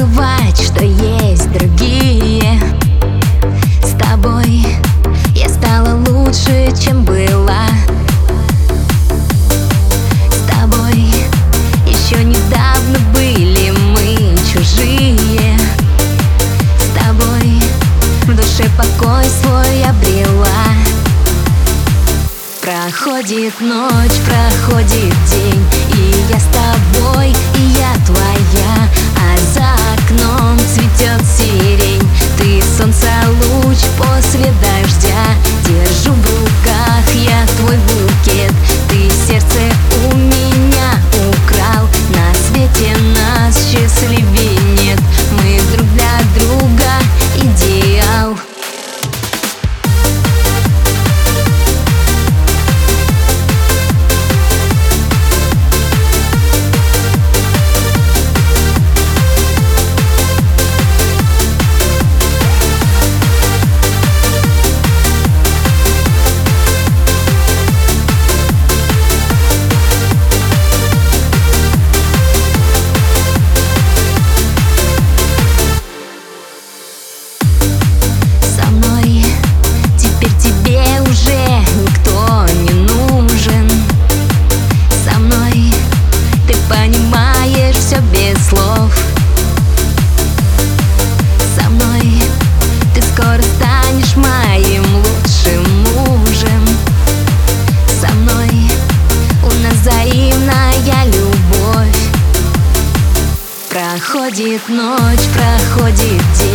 забывать, что есть другие. С тобой я стала лучше, чем была. С тобой еще недавно были мы чужие. С тобой в душе покой свой обрела. Проходит ночь, проходит день, и я с тобой, и я твоя. А за окном цветет сирень, ты солнца луч после дождя. Держу в руках я твой букет, ты сердце у меня украл. На свете нас счастливее нет, мы друг для друга идеал. Понимаешь все без слов. Со мной ты скоро станешь моим лучшим мужем. Со мной у нас взаимная любовь. Проходит ночь, проходит день,